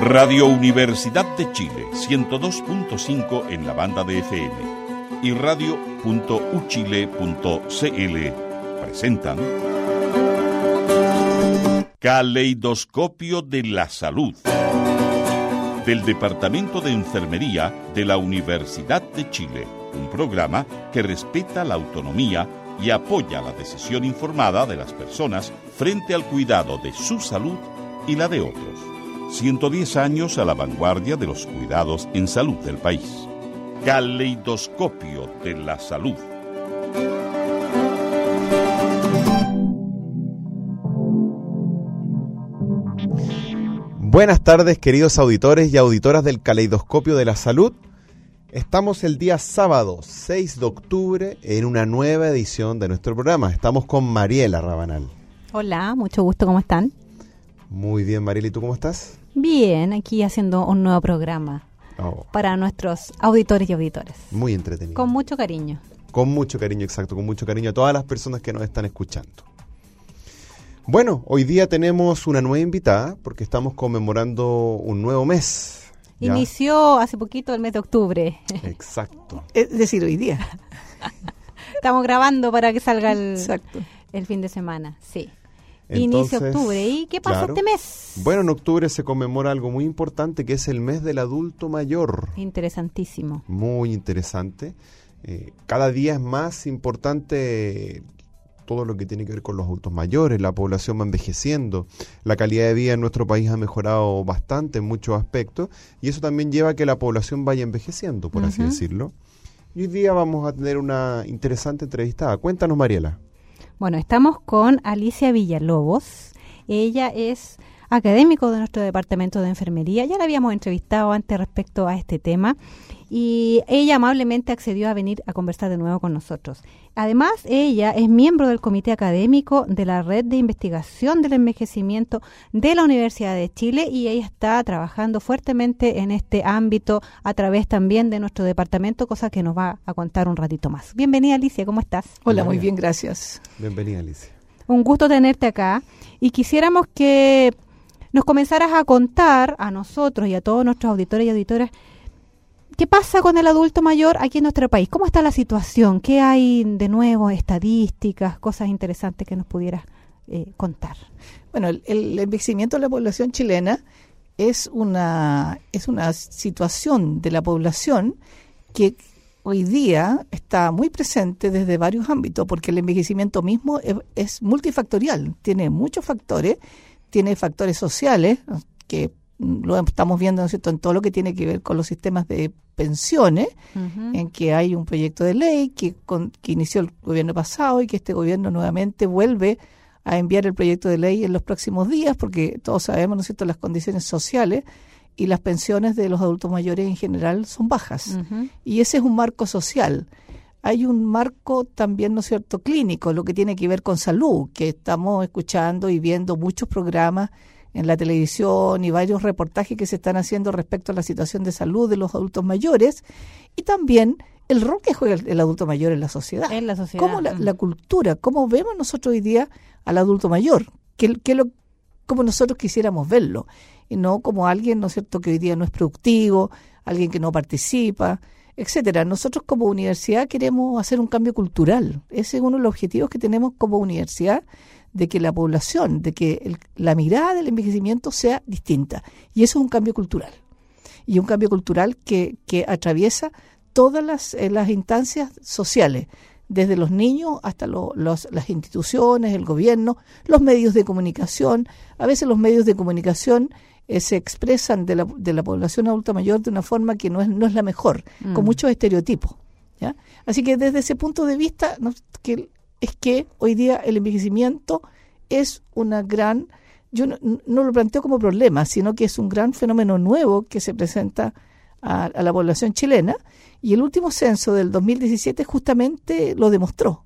Radio Universidad de Chile, 102.5 en la banda de FM y radio.uchile.cl presentan Caleidoscopio de la Salud, del Departamento de Enfermería de la Universidad de Chile, un programa que respeta la autonomía y apoya la decisión informada de las personas frente al cuidado de su salud y la de otros. 110 años a la vanguardia de los cuidados en salud del país. Caleidoscopio de la Salud. Buenas tardes, queridos auditores y auditoras del Caleidoscopio de la Salud. Estamos el día sábado 6 de octubre en una nueva edición de nuestro programa. Estamos con Mariela Rabanal. Hola, mucho gusto, ¿cómo están? Muy bien, Mariela, ¿y tú cómo estás? Bien, aquí haciendo un nuevo programa para nuestros auditores y auditoras. Muy entretenido. Con mucho cariño. Con mucho cariño, exacto, con mucho cariño a todas las personas que nos están escuchando. Bueno, hoy día tenemos una nueva invitada porque estamos conmemorando un nuevo mes. ¿Ya? Inició hace poquito el mes de octubre. Exacto. Es decir, hoy día. Estamos grabando para que salga Exacto. el fin de semana, sí. Entonces, inicia octubre. ¿Y qué pasa este mes? Bueno, en octubre se conmemora algo muy importante que es el mes del adulto mayor. Interesantísimo. Muy interesante. Cada día es más importante todo lo que tiene que ver con los adultos mayores. La población va envejeciendo. La calidad de vida en nuestro país ha mejorado bastante en muchos aspectos. Y eso también lleva a que la población vaya envejeciendo, por así decirlo. Y hoy día vamos a tener una interesante entrevistada. Cuéntanos, Mariela. Bueno, estamos con Alicia Villalobos. Ella es académico de nuestro departamento de enfermería. Ya la habíamos entrevistado antes respecto a este tema y ella amablemente accedió a venir a conversar de nuevo con nosotros. Además, ella es miembro del comité académico de la Red de Investigación del Envejecimiento de la Universidad de Chile y ella está trabajando fuertemente en este ámbito a través también de nuestro departamento, cosa que nos va a contar un ratito más. Bienvenida, Alicia, ¿cómo estás? Hola, muy bien, gracias. Bienvenida, Alicia. Un gusto tenerte acá y quisiéramos que nos comenzaras a contar a nosotros y a todos nuestros auditores y auditoras qué pasa con el adulto mayor aquí en nuestro país. ¿Cómo está la situación? ¿Qué hay de nuevo? Estadísticas, cosas interesantes que nos pudieras contar. Bueno, el envejecimiento de la población chilena es una situación de la población que hoy día está muy presente desde varios ámbitos, porque el envejecimiento mismo es multifactorial, tiene muchos factores. Tiene factores sociales, que lo estamos viendo, ¿no es cierto?, en todo lo que tiene que ver con los sistemas de pensiones, en que hay un proyecto de ley que inició el gobierno pasado y que este gobierno nuevamente vuelve a enviar el proyecto de ley en los próximos días, porque todos sabemos, ¿no es cierto?, las condiciones sociales y las pensiones de los adultos mayores en general son bajas. Y ese es un marco social. Hay un marco también, ¿no es cierto?, clínico, lo que tiene que ver con salud, que estamos escuchando y viendo muchos programas en la televisión y varios reportajes que se están haciendo respecto a la situación de salud de los adultos mayores y también el rol que juega el adulto mayor en la sociedad. En la sociedad. Cómo la cultura, cómo vemos nosotros hoy día al adulto mayor, como nosotros quisiéramos verlo, y no como alguien, ¿no es cierto?, que hoy día no es productivo, alguien que no participa, etcétera. Nosotros como universidad queremos hacer un cambio cultural. Ese es uno de los objetivos que tenemos como universidad, de que la población, de que la mirada del envejecimiento sea distinta. Y eso es un cambio cultural. Y un cambio cultural que atraviesa todas las instancias sociales, desde los niños hasta las instituciones, el gobierno, los medios de comunicación. A veces los medios de comunicación se expresan de la población adulta mayor de una forma que no es la mejor, con muchos estereotipos, ¿ya? Así que desde ese punto de vista, es que hoy día el envejecimiento es una gran, yo no lo planteo como problema, sino que es un gran fenómeno nuevo que se presenta a la población chilena, y el último censo del 2017 justamente lo demostró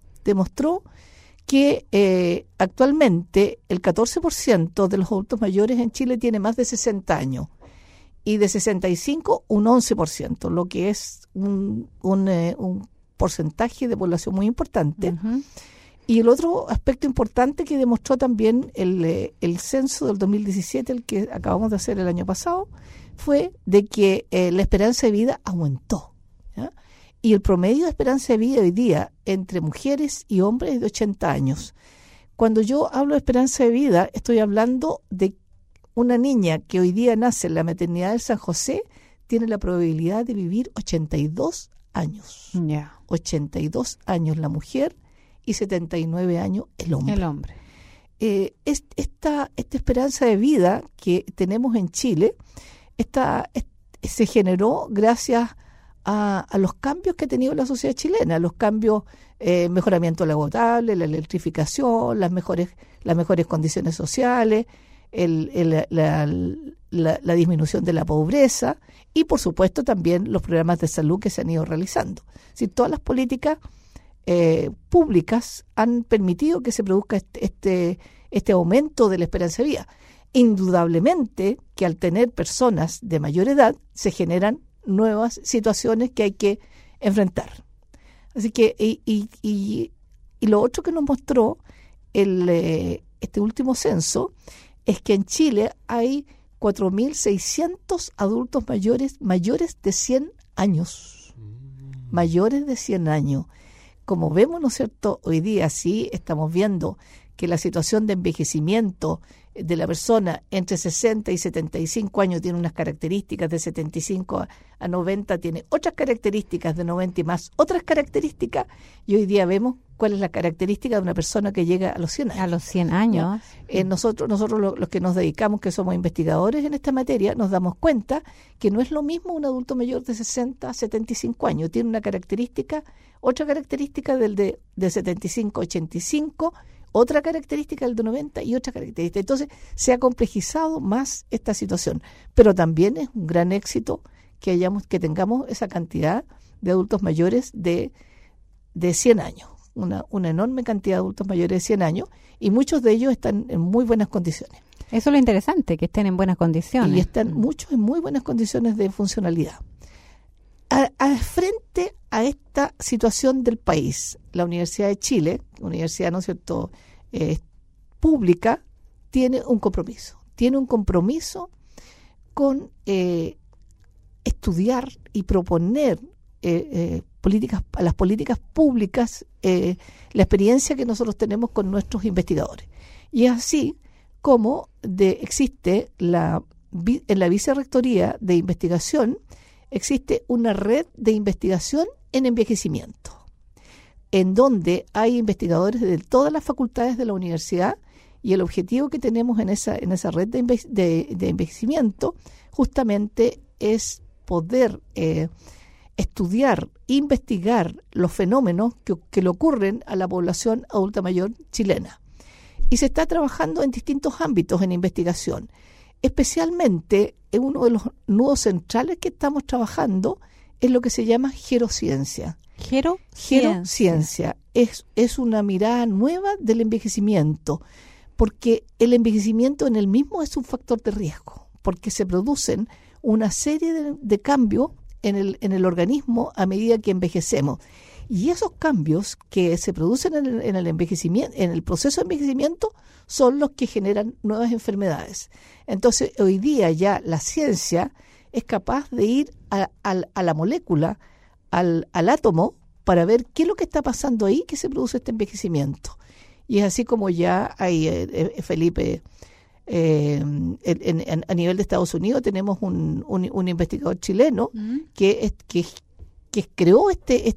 que actualmente el 14% de los adultos mayores en Chile tiene más de 60 años y de 65 un 11%, lo que es un porcentaje de población muy importante. Y el otro aspecto importante que demostró también el censo del 2017, el que acabamos de hacer el año pasado, fue de que la esperanza de vida aumentó, ¿ya? Y el promedio de esperanza de vida hoy día entre mujeres y hombres es de 80 años. Cuando yo hablo de esperanza de vida, estoy hablando de una niña que hoy día nace en la maternidad de San José, tiene la probabilidad de vivir 82 años. 82 años la mujer y 79 años el hombre. Esta esperanza de vida que tenemos en Chile se generó gracias a los cambios que ha tenido la sociedad chilena, los cambios, mejoramiento del agua potable, la electrificación, las mejores condiciones sociales, la disminución de la pobreza y, por supuesto, también los programas de salud que se han ido realizando. Si todas las políticas públicas han permitido que se produzca este aumento de la esperanza de vida. Indudablemente que al tener personas de mayor edad se generan nuevas situaciones que hay que enfrentar. Así que, y lo otro que nos mostró este último censo es que en Chile hay 4.600 adultos mayores de 100 años. Mayores de 100 años. Como vemos, ¿no es cierto? Hoy día sí estamos viendo que la situación de envejecimiento de la persona entre 60 y 75 años tiene unas características, de 75 a 90 tiene otras características, de 90 y más otras características, y hoy día vemos cuál es la característica de una persona que llega a los 100 años. A los 100 años. Nosotros los que nos dedicamos, que somos investigadores en esta materia, nos damos cuenta que no es lo mismo un adulto mayor de 60 a 75 años. Tiene una característica, otra característica del de 75 a 85, otra característica del de 90 y otra característica. Entonces, se ha complejizado más esta situación. Pero también es un gran éxito que tengamos esa cantidad de adultos mayores de 100 años. Una enorme cantidad de adultos mayores de 100 años, y muchos de ellos están en muy buenas condiciones. Eso es lo interesante, que estén en buenas condiciones. Y están muchos en muy buenas condiciones de funcionalidad. Frente a esta situación del país, la Universidad de Chile, universidad, ¿no es cierto?, pública, tiene un compromiso. Tiene un compromiso con estudiar y proponer las políticas públicas, la experiencia que nosotros tenemos con nuestros investigadores. Y es así como existe en la Vicerrectoría de Investigación, existe una red de investigación en envejecimiento, en donde hay investigadores de todas las facultades de la universidad, y el objetivo que tenemos en esa red de envejecimiento justamente es poder estudiar, investigar los fenómenos que le ocurren a la población adulta mayor chilena. Y se está trabajando en distintos ámbitos en investigación. Especialmente, uno de los nudos centrales que estamos trabajando es lo que se llama gerociencia. Gerociencia es una mirada nueva del envejecimiento, porque el envejecimiento en el mismo es un factor de riesgo, porque se producen una serie de cambios en el organismo a medida que envejecemos. Y esos cambios que se producen en el envejecimiento, en el proceso de envejecimiento, son los que generan nuevas enfermedades. Entonces, hoy día ya la ciencia es capaz de ir a la molécula, al átomo, para ver qué es lo que está pasando ahí que se produce este envejecimiento. Y es así como ya hay, Felipe, a nivel de Estados Unidos tenemos un investigador chileno que creó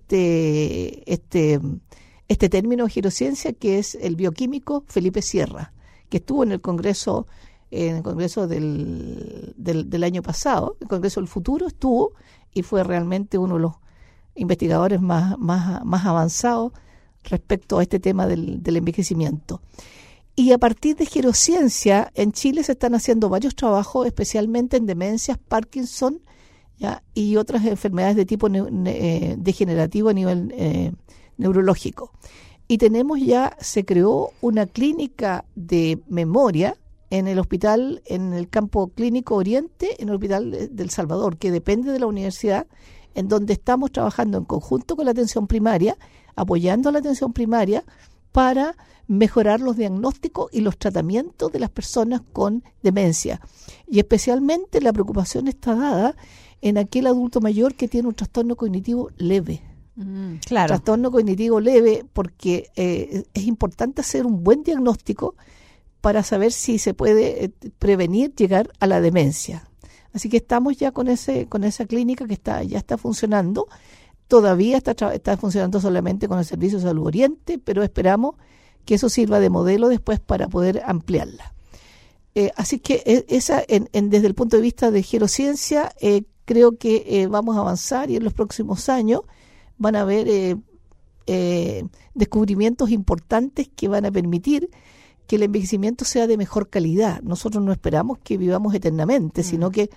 este término de gerociencia, que es el bioquímico Felipe Sierra, que estuvo en el Congreso del año pasado, el Congreso del Futuro estuvo, y fue realmente uno de los investigadores más avanzados respecto a este tema del envejecimiento. Y a partir de gerociencia, en Chile se están haciendo varios trabajos, especialmente en demencias, Parkinson, ¿ya?, y otras enfermedades de tipo degenerativo a nivel neurológico. Y se creó una clínica de memoria en el hospital, en el campo clínico Oriente, en el Hospital del Salvador, que depende de la universidad, en donde estamos trabajando en conjunto con la atención primaria, apoyando a la atención primaria para mejorar los diagnósticos y los tratamientos de las personas con demencia. Y especialmente la preocupación está dada en aquel adulto mayor que tiene un trastorno cognitivo leve. Claro. Trastorno cognitivo leve, porque es importante hacer un buen diagnóstico para saber si se puede prevenir llegar a la demencia. Así que estamos ya con esa clínica que ya está funcionando. Todavía está funcionando solamente con el Servicio de Salud Oriente, pero esperamos que eso sirva de modelo después para poder ampliarla. Así que desde el punto de vista de gerociencia, creo que vamos a avanzar y en los próximos años van a haber descubrimientos importantes que van a permitir que el envejecimiento sea de mejor calidad. Nosotros no esperamos que vivamos eternamente, sino que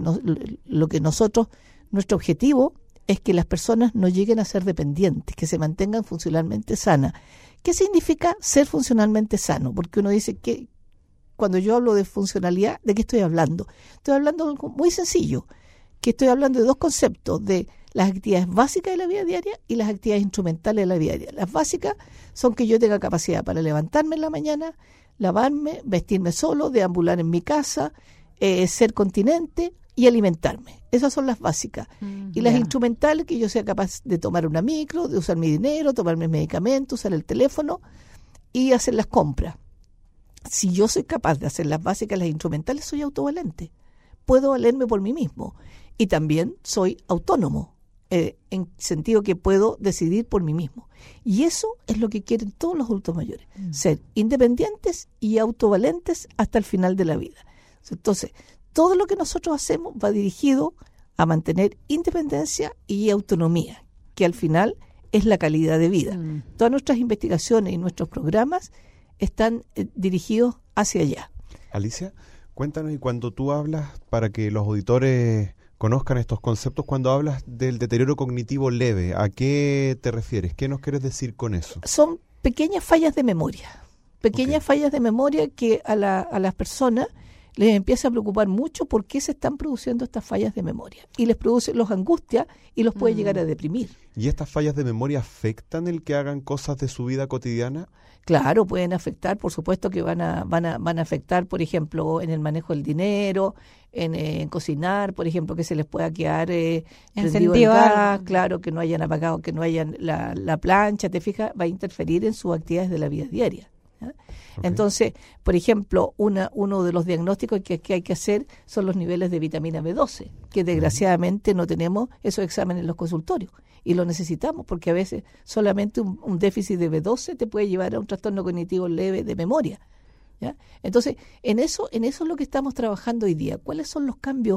nuestro objetivo es que las personas no lleguen a ser dependientes, que se mantengan funcionalmente sanas. ¿Qué significa ser funcionalmente sano? Porque uno dice que cuando yo hablo de funcionalidad, ¿de qué estoy hablando? Estoy hablando de algo muy sencillo, que estoy hablando de dos conceptos, de las actividades básicas de la vida diaria y las actividades instrumentales de la vida diaria. Las básicas son que yo tenga capacidad para levantarme en la mañana, lavarme, vestirme solo, deambular en mi casa, ser continente y alimentarme. Esas son las básicas. Y las instrumentales, que yo sea capaz de tomar una micro, de usar mi dinero, tomar mis medicamentos, usar el teléfono y hacer las compras. Si yo soy capaz de hacer las básicas, las instrumentales, soy autovalente. Puedo valerme por mí mismo. Y también soy autónomo, en sentido que puedo decidir por mí mismo. Y eso es lo que quieren todos los adultos mayores, ser independientes y autovalentes hasta el final de la vida. Entonces, todo lo que nosotros hacemos va dirigido a mantener independencia y autonomía, que al final es la calidad de vida. Todas nuestras investigaciones y nuestros programas están dirigidos hacia allá. Alicia, cuéntanos, y cuando tú hablas, para que los auditores conozcan estos conceptos, cuando hablas del deterioro cognitivo leve, ¿a qué te refieres? ¿Qué nos quieres decir con eso? Son pequeñas fallas de memoria, fallas de memoria que a las personas les empieza a preocupar mucho por qué se están produciendo estas fallas de memoria. Y los angustia y los puede llegar a deprimir. ¿Y estas fallas de memoria afectan el que hagan cosas de su vida cotidiana? Claro, pueden afectar, por supuesto que van a afectar, por ejemplo, en el manejo del dinero, en cocinar, por ejemplo, que se les pueda quedar prendido el gas, claro, que no hayan apagado, que no hayan la plancha, te fijas, va a interferir en sus actividades de la vida diaria. Okay. Entonces, por ejemplo, uno de los diagnósticos que hay que hacer son los niveles de vitamina B12, que desgraciadamente no tenemos esos exámenes en los consultorios y lo necesitamos porque a veces solamente un déficit de B12 te puede llevar a un trastorno cognitivo leve de memoria. ¿Ya? Entonces, en eso es lo que estamos trabajando hoy día. ¿Cuáles son los cambios?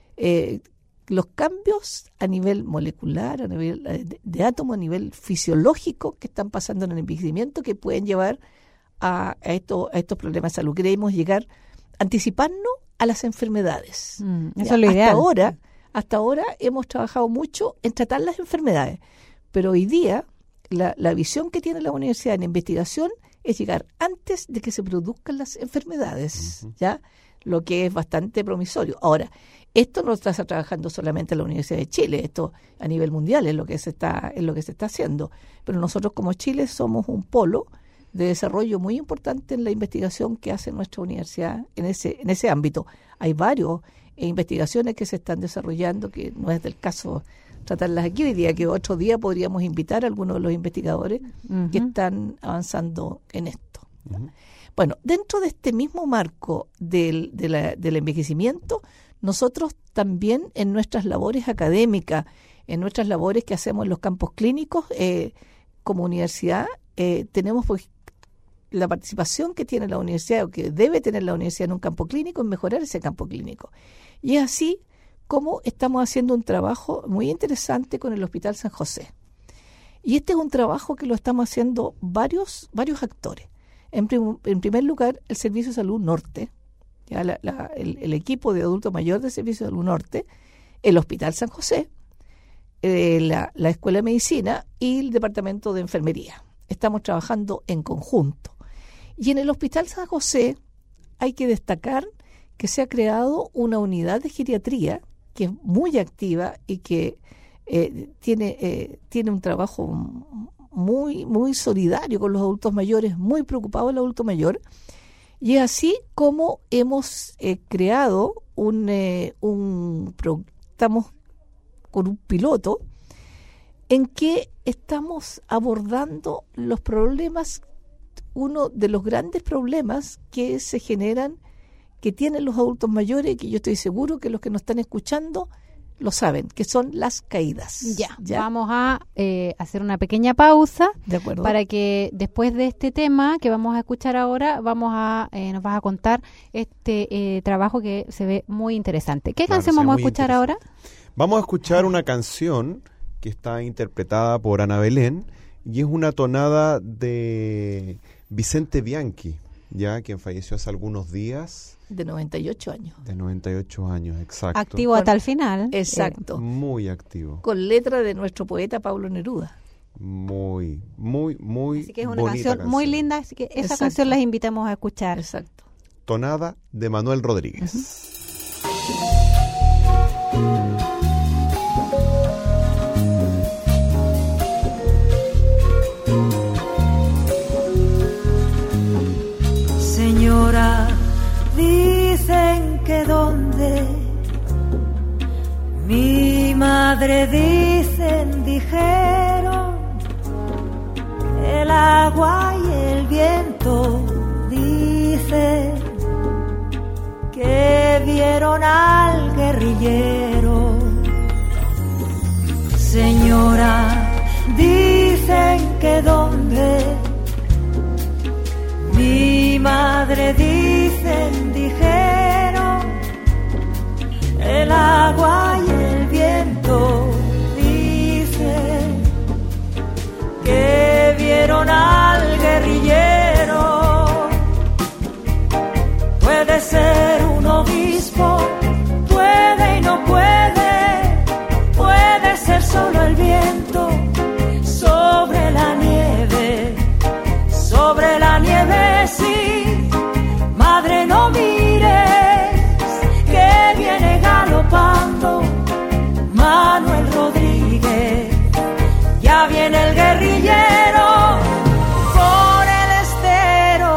Los cambios a nivel molecular, a nivel de átomo, a nivel fisiológico que están pasando en el envejecimiento que pueden llevar a estos problemas de salud. Queremos anticiparnos a las enfermedades. Eso es lo ideal. Hasta ahora hemos trabajado mucho en tratar las enfermedades, pero hoy día la visión que tiene la universidad en investigación es llegar antes de que se produzcan las enfermedades, ¿ya? Lo que es bastante promisorio. Ahora, esto no está trabajando solamente en la Universidad de Chile, esto a nivel mundial es lo que se está haciendo, pero nosotros como Chile somos un polo de desarrollo muy importante en la investigación que hace nuestra universidad en ese ámbito. Hay varias investigaciones que se están desarrollando, que no es del caso tratarlas aquí hoy día, que otro día podríamos invitar a algunos de los investigadores que están avanzando en esto. Bueno, dentro de este mismo marco del envejecimiento, nosotros también en nuestras labores académicas, en nuestras labores que hacemos en los campos clínicos, como universidad, tenemos pues la participación que tiene la universidad o que debe tener la universidad en un campo clínico es mejorar ese campo clínico. Y es así como estamos haciendo un trabajo muy interesante con el Hospital San José. Y este es un trabajo que lo estamos haciendo varios actores. En primer lugar, el Servicio de Salud Norte, ya el equipo de adulto mayor del Servicio de Salud Norte, el Hospital San José, la Escuela de Medicina y el Departamento de Enfermería. Estamos trabajando en conjunto. Y en el Hospital San José hay que destacar que se ha creado una unidad de geriatría que es muy activa y que tiene un trabajo muy, muy solidario con los adultos mayores, muy preocupado del adulto mayor. Y es así como hemos creado estamos con un piloto en que estamos abordando los problemas, uno de los grandes problemas que se generan, que tienen los adultos mayores, que yo estoy seguro que los que nos están escuchando lo saben, que son las caídas. Ya. Vamos a hacer una pequeña pausa. De acuerdo. Para que después de este tema que vamos a escuchar ahora, nos vas a contar este trabajo que se ve muy interesante. ¿Qué canción vamos a escuchar ahora? Vamos a escuchar una canción que está interpretada por Ana Belén y es una tonada de Vicente Bianchi, ya quien falleció hace algunos días. De 98 años. De 98 años, exacto. Activo hasta el final. Exacto. Muy activo. Con letra de nuestro poeta Pablo Neruda. Muy, muy, muy Así que es una bonita canción muy linda, así que esa Exacto. canción las invitamos a escuchar. Exacto. Tonada de Manuel Rodríguez. Señora, dicen que donde mi madre dijeron, el agua y el viento dicen que vieron al guerrillero. Señora, dicen que donde mi madre dijeron, el agua y el viento dicen que vieron al guerrillero. Puede ser un obispo, puede y no puede, puede ser solo el viento sobre la nieve. Sobre la nieve, sí, madre, no mires, que viene galopando Manuel Rodríguez. Ya viene el guerrillero por el estero.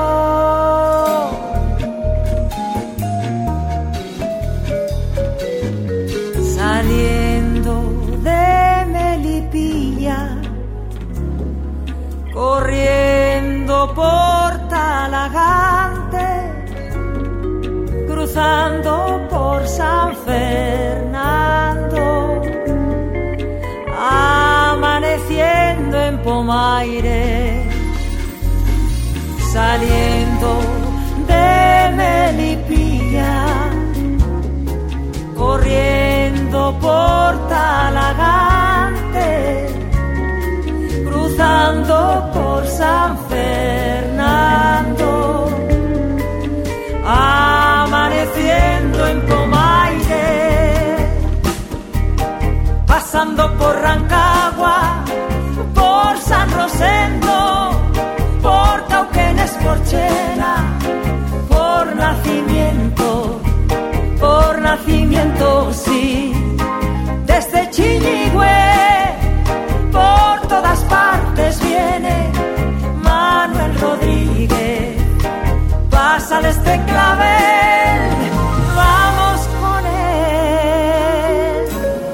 Saliendo de Melipilla, corriendo por Talagante, cruzando por San Fernando, amaneciendo en Pomaire, saliendo de Melipilla, corriendo por Talagante, cruzando por San Fernando, amaneciendo en Pomaire, pasando por Rancagua, por San Rosendo, por Cauquenes, por Chena, por nacimiento, sí, desde Chiñigüe, por todas partes viene Manuel Rodríguez. Pásale este clavel, vamos con él.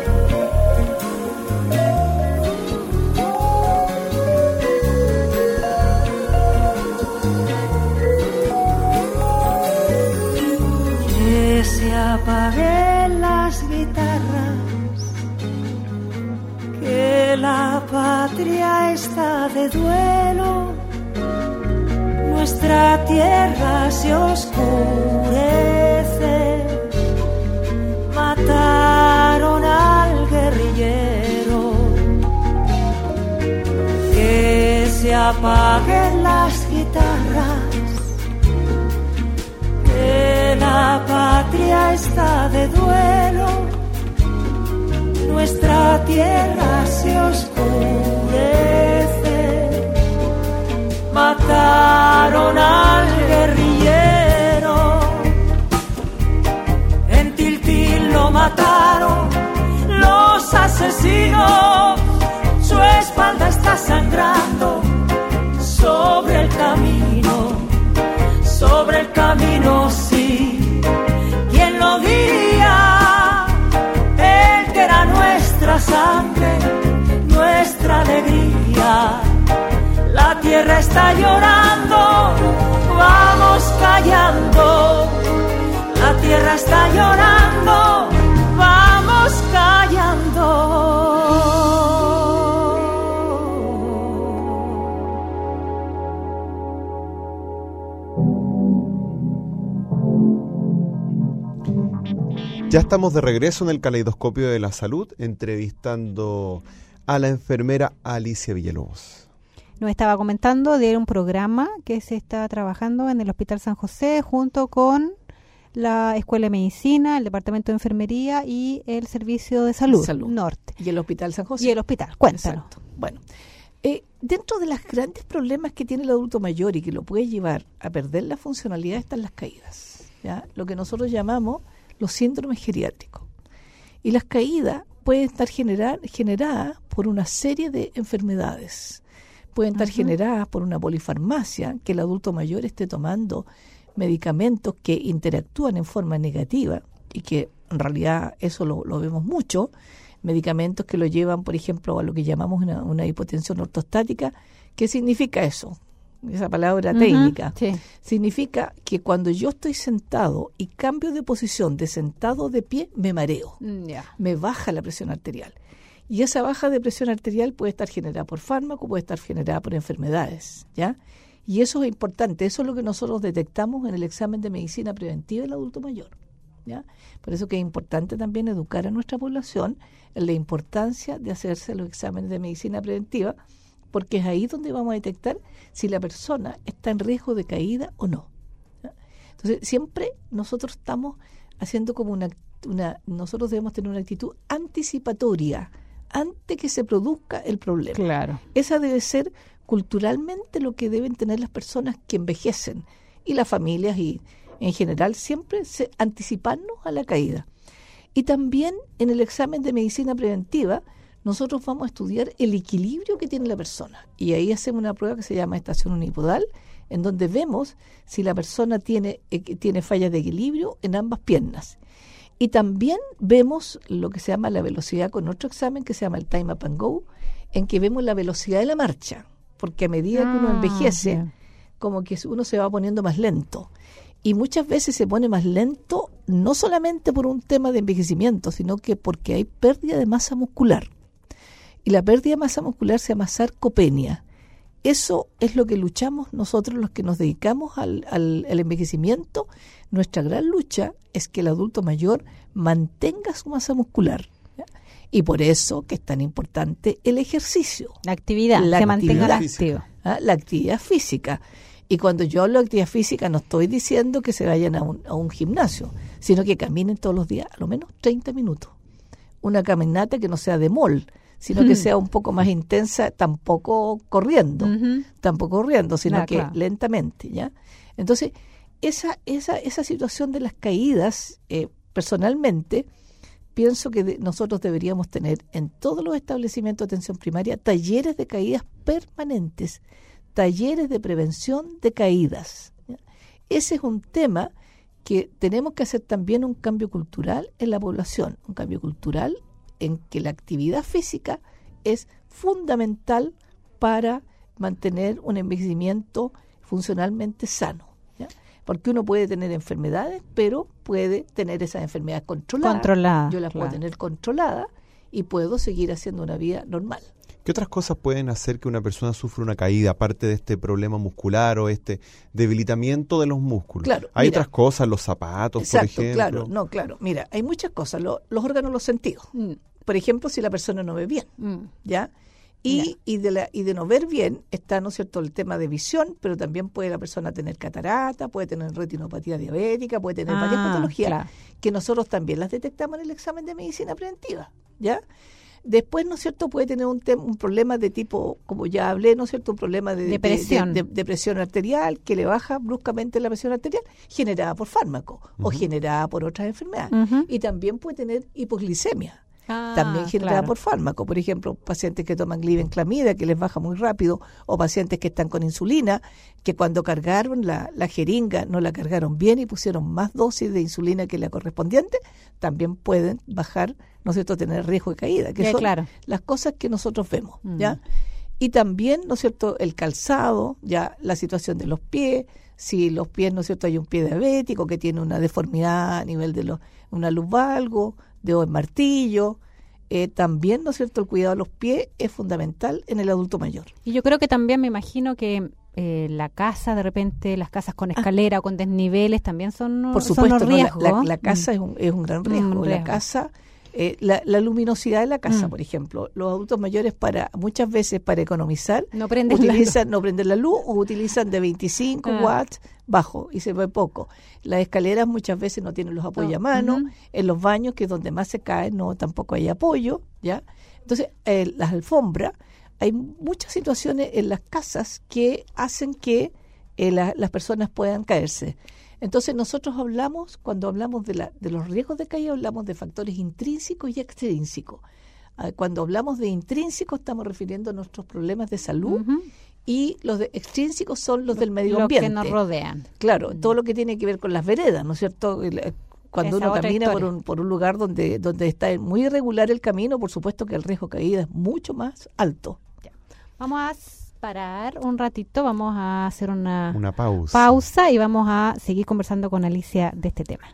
Que se apaguen las guitarras, que la patria está de duelo, nuestra tierra se oscurece, mataron al guerrillero. Que se apaguen las guitarras, que la patria está de duelo, nuestra tierra se oscurece, mataron al guerrillero. En Tiltil lo mataron los asesinos, su espalda está sangrando tierra está llorando, vamos callando. La tierra está llorando, vamos callando. Ya estamos de regreso en el Caleidoscopio de la Salud, entrevistando a la enfermera Alicia Villalobos. Nos estaba comentando de un programa que se está trabajando en el Hospital San José junto con la Escuela de Medicina, el Departamento de Enfermería y el Servicio de Salud Norte. Y el Hospital San José. Y el hospital, cuéntanos. Exacto. Bueno, dentro de los grandes problemas que tiene el adulto mayor y que lo puede llevar a perder la funcionalidad están las caídas, ¿ya? Lo que nosotros llamamos los síndromes geriátricos. Y las caídas pueden estar generadas por una serie de enfermedades. Pueden estar generadas por una polifarmacia, que el adulto mayor esté tomando medicamentos que interactúan en forma negativa y que en realidad eso lo vemos mucho, medicamentos que lo llevan, por ejemplo, a lo que llamamos una hipotensión ortostática. ¿Qué significa eso? Esa palabra técnica. Sí. Significa que cuando yo estoy sentado y cambio de posición de sentado a de pie, me mareo, me baja la presión arterial. Y esa baja de presión arterial puede estar generada por fármaco, puede estar generada por enfermedades, ¿ya? Y eso es importante, eso es lo que nosotros detectamos en el examen de medicina preventiva del adulto mayor, ¿ya? Por eso que es importante también educar a nuestra población en la importancia de hacerse los exámenes de medicina preventiva, porque es ahí donde vamos a detectar si la persona está en riesgo de caída o no, ¿ya? Entonces, siempre nosotros estamos haciendo como nosotros debemos tener una actitud anticipatoria antes que se produzca el problema. Claro. Esa debe ser culturalmente lo que deben tener las personas que envejecen y las familias y en general siempre anticiparnos a la caída. Y también en el examen de medicina preventiva nosotros vamos a estudiar el equilibrio que tiene la persona. Y ahí hacemos una prueba que se llama estación unipodal, en donde vemos si la persona tiene fallas de equilibrio en ambas piernas. Y también vemos lo que se llama la velocidad con otro examen que se llama el Time Up and Go, en que vemos la velocidad de la marcha, porque a medida que uno envejece, como que uno se va poniendo más lento. Y muchas veces se pone más lento, no solamente por un tema de envejecimiento, sino que porque hay pérdida de masa muscular. Y la pérdida de masa muscular se llama sarcopenia. Eso es lo que luchamos nosotros los que nos dedicamos al envejecimiento. Nuestra gran lucha es que el adulto mayor mantenga su masa muscular, ¿ya? Y por eso que es tan importante el ejercicio. La actividad, que mantenga activo. La actividad física. Y cuando yo hablo de actividad física no estoy diciendo que se vayan a un gimnasio, sino que caminen todos los días a lo menos 30 minutos. Una caminata que no sea de mall, sino que sea un poco más intensa, tampoco corriendo, sino que lentamente, ¿ya? Entonces, esa situación de las caídas, personalmente, pienso que nosotros deberíamos tener en todos los establecimientos de atención primaria talleres de caídas permanentes, talleres de prevención de caídas, ¿ya? Ese es un tema que tenemos que hacer también un cambio cultural en la población, un cambio cultural en que la actividad física es fundamental para mantener un envejecimiento funcionalmente sano, ¿ya? Porque uno puede tener enfermedades, pero puede tener esas enfermedades controladas. Yo las puedo tener controladas y puedo seguir haciendo una vida normal. ¿Qué otras cosas pueden hacer que una persona sufra una caída, aparte de este problema muscular o este debilitamiento de los músculos? Claro, hay otras cosas, los zapatos, exacto, por ejemplo. Claro. Mira, hay muchas cosas. Los órganos, los sentidos. Por ejemplo, si la persona no ve bien, ¿ya? Y de no ver bien está, ¿no es cierto?, el tema de visión, pero también puede la persona tener catarata, puede tener retinopatía diabética, puede tener varias patologías que nosotros también las detectamos en el examen de medicina preventiva, ¿ya? Después, ¿no es cierto?, puede tener un problema de tipo, como ya hablé, ¿no es cierto?, un problema de presión. De presión arterial, que le baja bruscamente la presión arterial, generada por fármaco o generada por otras enfermedades. Y también puede tener hipoglicemia. También generada por fármaco, por ejemplo, pacientes que toman glibenclamida, que les baja muy rápido, o pacientes que están con insulina, que cuando cargaron la jeringa no la cargaron bien y pusieron más dosis de insulina que la correspondiente, también pueden bajar, ¿no es cierto?, tener riesgo de caída, que son las cosas que nosotros vemos, ¿ya? Y también, ¿no es cierto?, el calzado, ya la situación de los pies, si los pies, ¿no es cierto?, hay un pie diabético que tiene una deformidad a nivel de una lumbalgo, dedo en martillo, también, ¿no es cierto?, el cuidado de los pies es fundamental en el adulto mayor. Y yo creo que también me imagino que la casa, de repente, las casas con escalera o con desniveles también son por supuesto, son riesgos. La casa es un gran riesgo. La casa, la luminosidad de la casa, por ejemplo, los adultos mayores muchas veces para economizar no prenden la luz o utilizan de 25 watts bajo y se ve poco. Las escaleras muchas veces no tienen los apoyamanos, en los baños, que es donde más se caen, tampoco hay apoyo, ¿ya? Entonces, las alfombras, hay muchas situaciones en las casas que hacen que las personas puedan caerse. Entonces nosotros cuando hablamos de los riesgos de caída, hablamos de factores intrínsecos y extrínsecos. Cuando hablamos de intrínsecos estamos refiriendo a nuestros problemas de salud, y los extrínsecos son los del medio ambiente. Los que nos rodean. Claro, todo lo que tiene que ver con las veredas, ¿no es cierto? Cuando uno camina por un lugar donde está muy irregular el camino, por supuesto que el riesgo de caída es mucho más alto. Vamos a parar un ratito, vamos a hacer una pausa y vamos a seguir conversando con Alicia de este tema.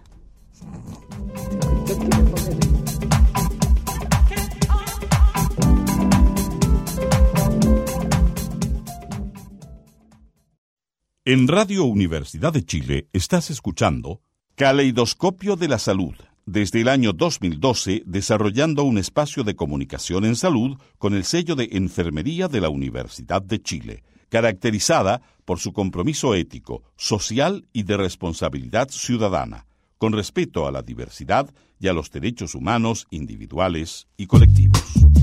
En Radio Universidad de Chile estás escuchando Caleidoscopio de la Salud, desde el año 2012 desarrollando un espacio de comunicación en salud con el sello de Enfermería de la Universidad de Chile, caracterizada por su compromiso ético, social y de responsabilidad ciudadana, con respeto a la diversidad y a los derechos humanos individuales y colectivos.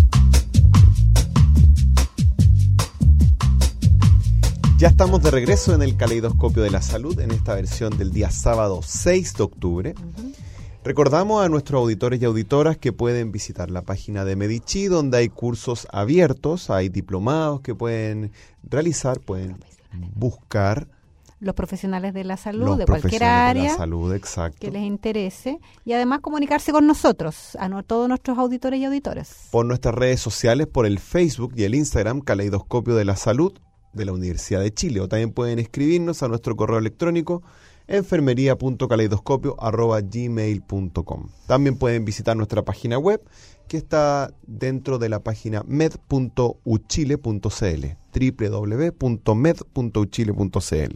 Ya estamos de regreso en el Caleidoscopio de la Salud, en esta versión del día sábado 6 de octubre. Recordamos a nuestros auditores y auditoras que pueden visitar la página de Medici, donde hay cursos abiertos, hay diplomados que pueden realizar, pueden buscar. Los profesionales de la salud, de cualquier área, de la salud, exacto, que les interese, y además comunicarse con nosotros, todos nuestros auditores y auditoras. Por nuestras redes sociales, por el Facebook y el Instagram, Caleidoscopio de la Salud de la Universidad de Chile, o también pueden escribirnos a nuestro correo electrónico enfermería.caleidoscopio@gmail.com. También pueden visitar nuestra página web, que está dentro de la página med.uchile.cl, www.med.uchile.cl.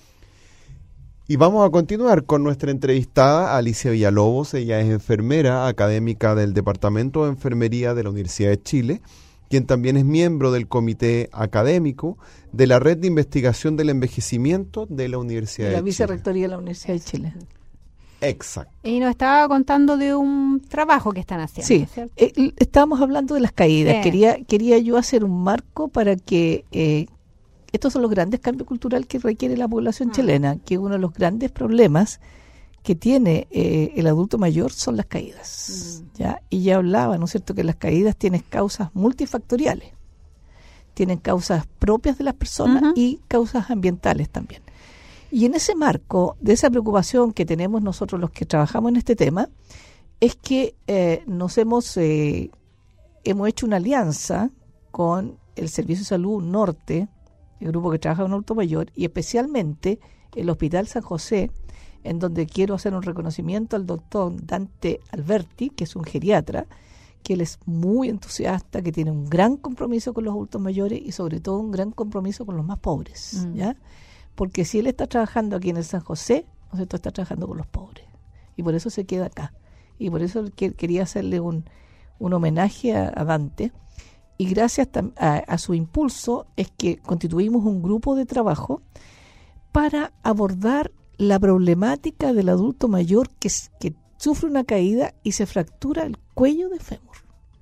Y vamos a continuar con nuestra entrevistada Alicia Villalobos. Ella es enfermera académica del Departamento de Enfermería de la Universidad de Chile, quien también es miembro del comité académico de la Red de Investigación del Envejecimiento de la Universidad de Chile. La vicerrectoría de la Universidad de Chile. Exacto. Y nos estaba contando de un trabajo que están haciendo. Sí, estábamos hablando de las caídas. Quería yo hacer un marco para que estos son los grandes cambios culturales que requiere la población chilena, que uno de los grandes problemas que tiene el adulto mayor son las caídas. ¿Ya? Y ya hablaba, ¿no es cierto?, que las caídas tienen causas multifactoriales. Tienen causas propias de las personas y causas ambientales también. Y en ese marco de esa preocupación que tenemos nosotros los que trabajamos en este tema, es que hemos hecho una alianza con el Servicio de Salud Norte, el grupo que trabaja con adulto mayor, y especialmente el Hospital San José, en donde quiero hacer un reconocimiento al doctor Dante Alberti, que es un geriatra, que él es muy entusiasta, que tiene un gran compromiso con los adultos mayores y sobre todo un gran compromiso con los más pobres, ¿ya? Porque si él está trabajando aquí en el San José, ¿no es cierto?, está trabajando con los pobres. Y por eso se queda acá. Y por eso quería hacerle un homenaje a Dante. Y gracias a su impulso es que constituimos un grupo de trabajo para abordar la problemática del adulto mayor que sufre una caída y se fractura el cuello de fémur.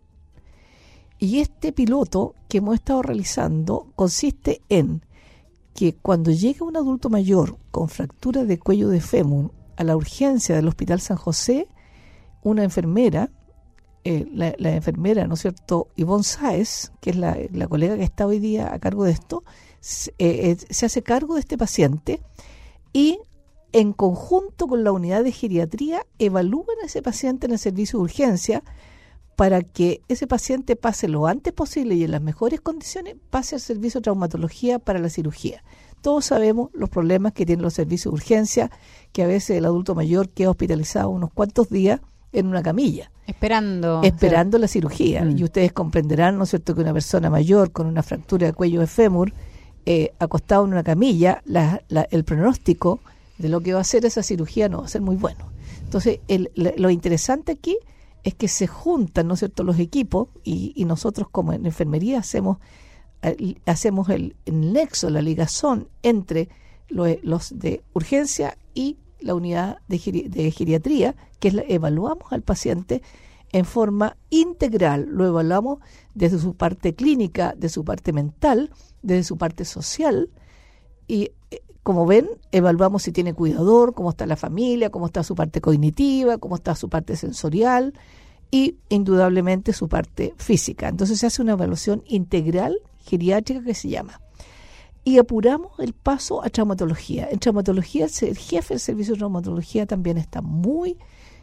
Y este piloto que hemos estado realizando consiste en que cuando llega un adulto mayor con fractura de cuello de fémur a la urgencia del Hospital San José, una enfermera, la enfermera, ¿no es cierto?, Ivonne Sáez, que es la colega que está hoy día a cargo de esto, se hace cargo de este paciente y en conjunto con la unidad de geriatría evalúan a ese paciente en el servicio de urgencia para que ese paciente pase lo antes posible y en las mejores condiciones, pase al servicio de traumatología para la cirugía. Todos sabemos los problemas que tienen los servicios de urgencia, que a veces el adulto mayor queda hospitalizado unos cuantos días en una camilla. Esperando la cirugía. Y ustedes comprenderán, ¿no es cierto?, que una persona mayor con una fractura de cuello de fémur, acostado en una camilla, el pronóstico de lo que va a hacer esa cirugía no va a ser muy bueno. Entonces, lo interesante aquí es que se juntan, ¿no es cierto?, los equipos y nosotros como en enfermería hacemos el nexo, la ligazón entre los de urgencia y la unidad de geriatría, que evaluamos al paciente en forma integral. Lo evaluamos desde su parte clínica, de su parte mental, desde su parte social y como ven, evaluamos si tiene cuidador, cómo está la familia, cómo está su parte cognitiva, cómo está su parte sensorial y indudablemente su parte física. Entonces se hace una evaluación integral geriátrica que se llama. Y apuramos el paso a traumatología. En traumatología, el jefe del servicio de traumatología también está muy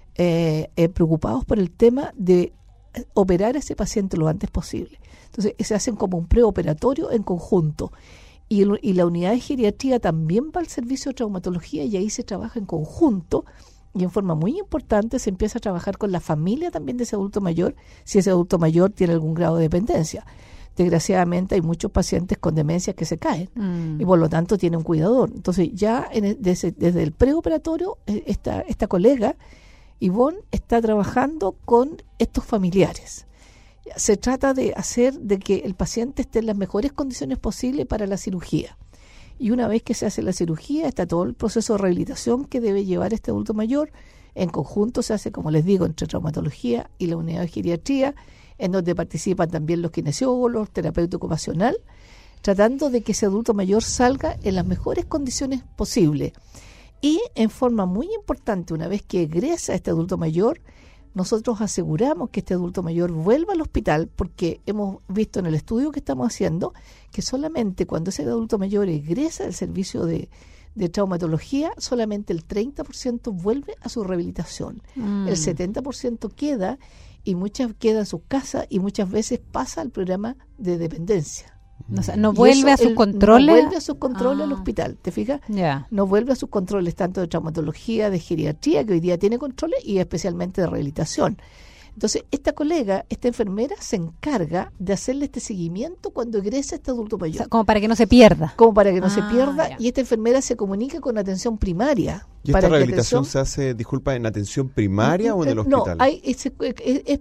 preocupados por el tema de operar a ese paciente lo antes posible. Entonces se hacen como un preoperatorio en conjunto. Y la unidad de geriatría también va al servicio de traumatología y ahí se trabaja en conjunto y en forma muy importante se empieza a trabajar con la familia también de ese adulto mayor, si ese adulto mayor tiene algún grado de dependencia. Desgraciadamente hay muchos pacientes con demencias que se caen y por lo tanto tienen un cuidador. Entonces ya desde el preoperatorio esta colega, Ivonne, está trabajando con estos familiares. Se trata de hacer de que el paciente esté en las mejores condiciones posibles para la cirugía. Y una vez que se hace la cirugía, está todo el proceso de rehabilitación que debe llevar este adulto mayor. En conjunto se hace, como les digo, entre traumatología y la unidad de geriatría, en donde participan también los kinesiólogos, los terapeutas ocupacional, tratando de que ese adulto mayor salga en las mejores condiciones posibles. Y en forma muy importante, una vez que egresa este adulto mayor, nosotros aseguramos que este adulto mayor vuelva al hospital porque hemos visto en el estudio que estamos haciendo que solamente cuando ese adulto mayor egresa del servicio de traumatología, solamente el 30% vuelve a su rehabilitación. El 70% queda y muchas queda en sus casas y muchas veces pasa al programa de dependencia. O sea, no vuelve a sus controles. No vuelve a sus controles al hospital, ¿te fijas? Yeah. No vuelve a sus controles tanto de traumatología, de geriatría, que hoy día tiene controles, y especialmente de rehabilitación. Entonces, esta colega, esta enfermera, se encarga de hacerle este seguimiento cuando egresa este adulto mayor. O sea, como para que no se pierda. Como para que no se pierda, ya. Y esta enfermera se comunica con atención primaria. ¿Y esta rehabilitación se hace, disculpa, en atención primaria o en el hospital? No, es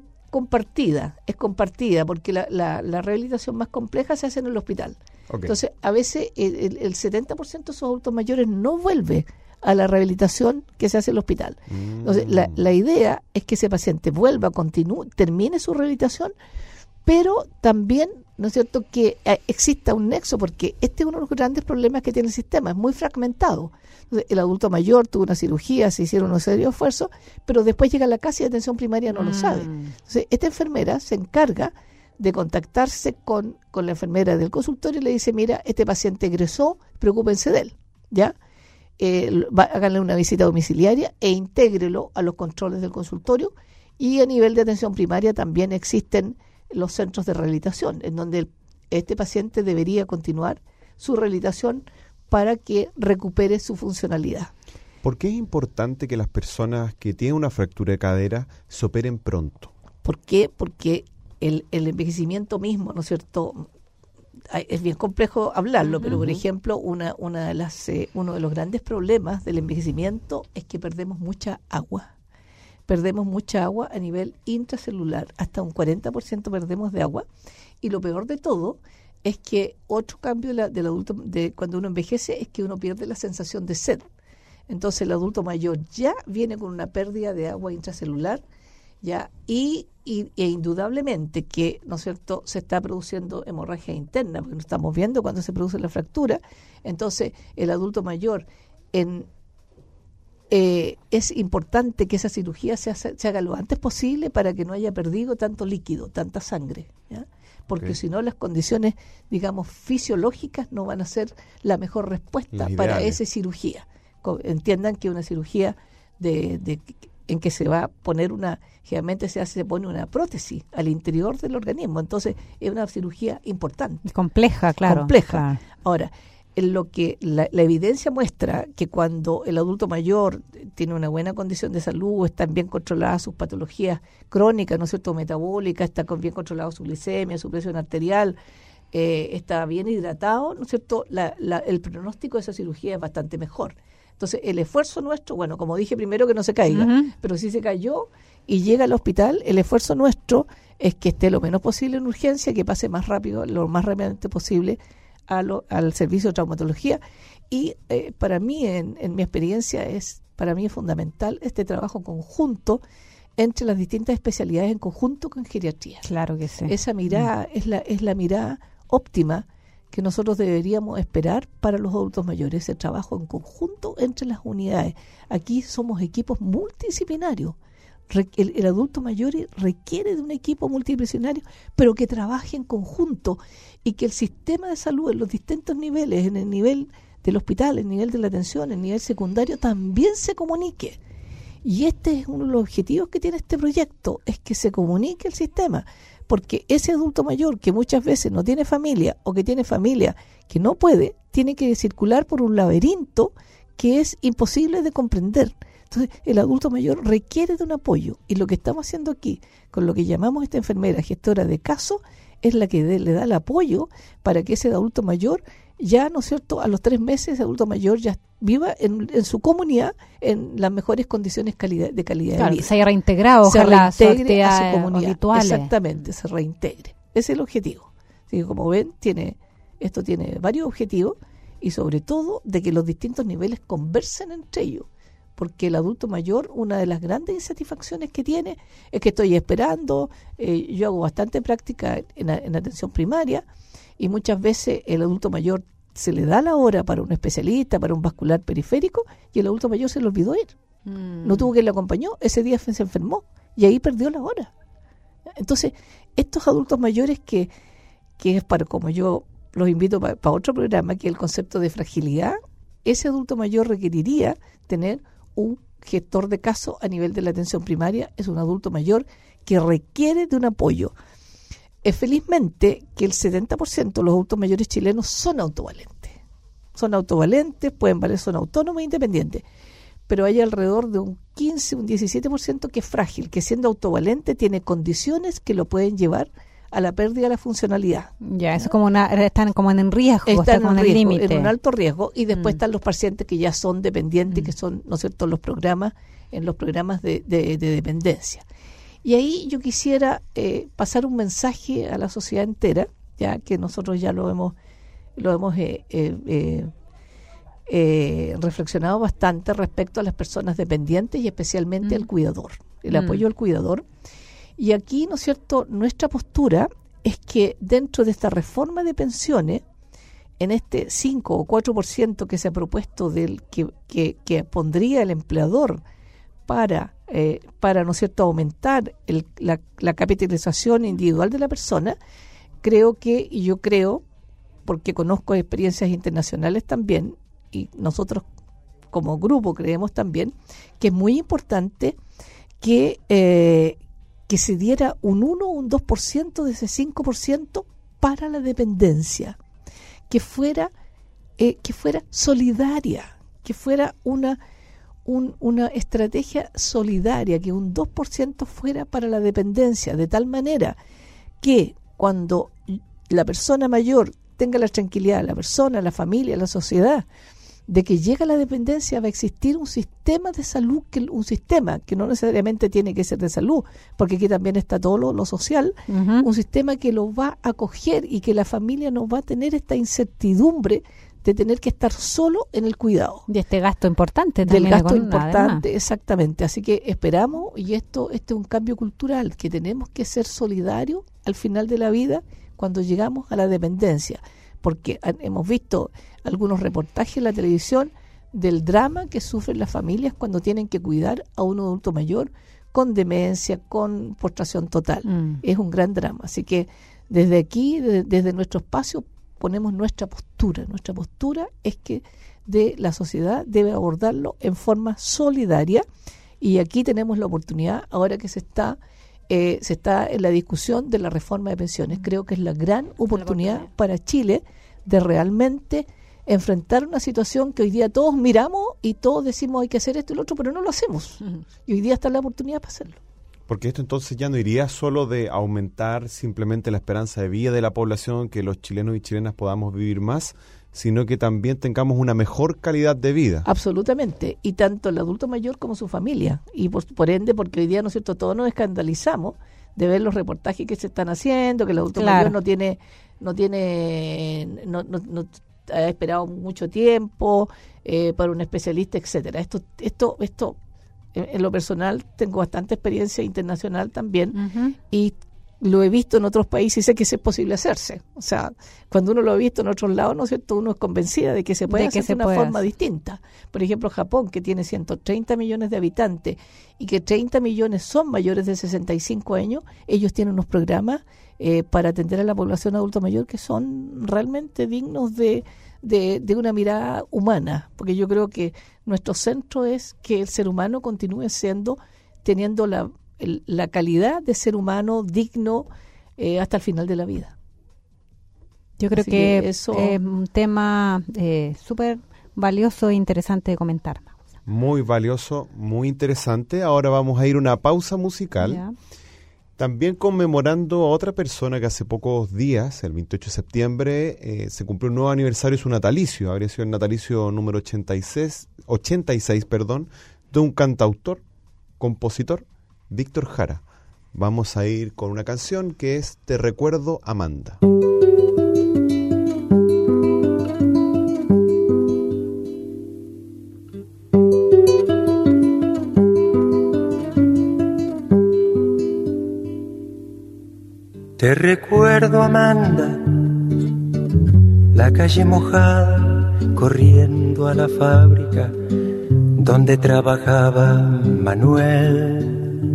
compartida, porque la rehabilitación más compleja se hace en el hospital. Okay. Entonces, a veces el 70% de esos adultos mayores no vuelve a la rehabilitación que se hace en el hospital. Entonces, la idea es que ese paciente vuelva, termine su rehabilitación, pero también, ¿no es cierto?, que exista un nexo, porque este es uno de los grandes problemas que tiene el sistema, es muy fragmentado. Entonces, el adulto mayor tuvo una cirugía, se hicieron unos serios esfuerzos, pero después llega a la casa y de atención primaria no lo sabe. Entonces, esta enfermera se encarga de contactarse con la enfermera del consultorio y le dice, mira, este paciente egresó, preocúpense de él, ¿ya? Háganle una visita domiciliaria e intégrelo a los controles del consultorio, y a nivel de atención primaria también existen los centros de rehabilitación, en donde este paciente debería continuar su rehabilitación para que recupere su funcionalidad. ¿Por qué es importante que las personas que tienen una fractura de cadera se operen pronto? ¿Por qué? Porque el envejecimiento mismo, ¿no es cierto?, es bien complejo hablarlo, pero por ejemplo, uno de los grandes problemas del envejecimiento es que perdemos mucha agua. Perdemos mucha agua a nivel intracelular, hasta un 40% perdemos de agua, y lo peor de todo es que otro cambio del adulto cuando uno envejece es que uno pierde la sensación de sed. Entonces el adulto mayor ya viene con una pérdida de agua intracelular, ya, e indudablemente que, ¿no es cierto?, se está produciendo hemorragia interna, porque lo estamos viendo cuando se produce la fractura. Entonces el adulto mayor es importante que esa cirugía se haga lo antes posible para que no haya perdido tanto líquido, tanta sangre, ¿ya? Porque si no, las condiciones, digamos, fisiológicas no van a ser la mejor respuesta para esa cirugía. Entiendan que una cirugía en que se va a poner generalmente se pone una prótesis al interior del organismo. Entonces, es una cirugía importante. Compleja, claro. Compleja. Claro. Ahora, en lo que la evidencia muestra que cuando el adulto mayor tiene una buena condición de salud, están bien controladas sus patologías crónicas, ¿no es cierto?, metabólicas, está bien controlado su glicemia, su presión arterial, está bien hidratado, ¿no es cierto?, el pronóstico de esa cirugía es bastante mejor. Entonces, el esfuerzo nuestro, bueno, como dije primero, que no se caiga, pero si se cayó y llega al hospital, el esfuerzo nuestro es que esté lo menos posible en urgencia, que pase más rápido, lo más rápidamente posible al servicio de traumatología. Y para mí, en mi experiencia, para mí es fundamental este trabajo conjunto entre las distintas especialidades en conjunto con geriatría. Claro que sí. Esa mirada es la mirada óptima que nosotros deberíamos esperar para los adultos mayores, ese trabajo en conjunto entre las unidades. Aquí somos equipos multidisciplinarios. El adulto mayor requiere de un equipo multidisciplinario, pero que trabaje en conjunto y que el sistema de salud en los distintos niveles, en el nivel del hospital, en el nivel de la atención, en el nivel secundario, también se comunique. Y este es uno de los objetivos que tiene este proyecto, es que se comunique el sistema, porque ese adulto mayor que muchas veces no tiene familia o que tiene familia que no puede, tiene que circular por un laberinto que es imposible de comprender. Entonces, el adulto mayor requiere de un apoyo, y lo que estamos haciendo aquí, con lo que llamamos esta enfermera gestora de caso, es la que le da el apoyo para que ese adulto mayor ya, ¿no es cierto?, a los 3 meses, ese adulto mayor ya viva en su comunidad en las mejores condiciones de calidad de vida. Se haya reintegrado, ojalá, se reintegre a su comunidad. Habituales. Exactamente, se reintegre. Ese es el objetivo. Así que, como ven, esto tiene varios objetivos, y sobre todo de que los distintos niveles conversen entre ellos. Porque el adulto mayor, una de las grandes insatisfacciones que tiene es que estoy esperando. Yo hago bastante práctica en atención primaria, y muchas veces el adulto mayor se le da la hora para un especialista, para un vascular periférico, y el adulto mayor se le olvidó ir. No tuvo quien le acompañó, ese día se enfermó y ahí perdió la hora. Entonces, estos adultos mayores que es para, como yo los invito para otro programa, que es el concepto de fragilidad, ese adulto mayor requeriría tener un gestor de caso a nivel de la atención primaria. Es un adulto mayor que requiere de un apoyo. Felizmente que el 70% de los adultos mayores chilenos son autovalentes. Son autovalentes, pueden valer, son autónomos e independientes. Pero hay alrededor de un 15, un 17% que es frágil, que siendo autovalente tiene condiciones que lo pueden llevar a la pérdida de la funcionalidad. Ya, eso están como en riesgo, están en el límite, en un alto riesgo, y después están los pacientes que ya son dependientes, que son, ¿no es cierto?, en los programas de dependencia. Y ahí yo quisiera pasar un mensaje a la sociedad entera, ya que nosotros ya lo hemos reflexionado bastante respecto a las personas dependientes y especialmente al cuidador, el apoyo al cuidador. Y aquí, ¿no es cierto?, nuestra postura es que dentro de esta reforma de pensiones, en este 5 o 4% que se ha propuesto que pondría el empleador para ¿no es cierto?, aumentar la capitalización individual de la persona, yo creo, porque conozco experiencias internacionales también, y nosotros como grupo creemos también, que es muy importante que se diera un 1 o un 2% de ese 5% para la dependencia, que fuera solidaria, que fuera una estrategia solidaria, que un 2% fuera para la dependencia, de tal manera que cuando la persona mayor tenga la tranquilidad, la persona, la familia, la sociedad, de que llega la dependencia, va a existir un sistema de salud, un sistema que no necesariamente tiene que ser de salud, porque aquí también está todo lo social, un sistema que lo va a acoger y que la familia no va a tener esta incertidumbre de tener que estar solo en el cuidado. De este gasto importante también. Del gasto importante, además. Exactamente. Así que esperamos, y esto es un cambio cultural, que tenemos que ser solidarios al final de la vida cuando llegamos a la dependencia. Porque hemos visto algunos reportajes en la televisión del drama que sufren las familias cuando tienen que cuidar a un adulto mayor con demencia, con postración total. Es un gran drama. Así que desde aquí, desde nuestro espacio, ponemos nuestra postura. Nuestra postura es que la sociedad debe abordarlo en forma solidaria Y aquí tenemos la oportunidad, ahora que se está en la discusión de la reforma de pensiones. Creo que es la gran oportunidad para Chile de realmente enfrentar una situación que hoy día todos miramos y todos decimos hay que hacer esto y lo otro, pero no lo hacemos. Y hoy día está la oportunidad para hacerlo. Porque esto entonces ya no iría solo de aumentar simplemente la esperanza de vida de la población, que los chilenos y chilenas podamos vivir más, sino que también tengamos una mejor calidad de vida. Absolutamente, y tanto el adulto mayor como su familia, y por ende, porque hoy día, ¿no es cierto?, todos nos escandalizamos de ver los reportajes que se están haciendo, que el adulto mayor no ha esperado mucho tiempo para un especialista, etcétera. Esto en lo personal tengo bastante experiencia internacional también, y lo he visto en otros países y sé que es posible hacerse. O sea, cuando uno lo ha visto en otros lados, ¿no es cierto?, uno es convencida de que se puede hacer de una forma distinta. Por ejemplo, Japón, que tiene 130 millones de habitantes y que 30 millones son mayores de 65 años, ellos tienen unos programas para atender a la población adulto mayor que son realmente dignos de una mirada humana, porque yo creo que nuestro centro es que el ser humano continúe teniendo la calidad de ser humano digno hasta el final de la vida. Yo creo que eso es un tema súper valioso e interesante de comentar. Muy valioso, muy interesante. Ahora vamos a ir a una pausa musical. Ya. También conmemorando a otra persona que hace pocos días, el 28 de septiembre, se cumplió un nuevo aniversario de su natalicio. Habría sido el natalicio número 86, de un cantautor, compositor, Víctor Jara. Vamos a ir con una canción que es Te recuerdo, Amanda. Te recuerdo, Amanda, la calle mojada, corriendo a la fábrica donde trabajaba Manuel.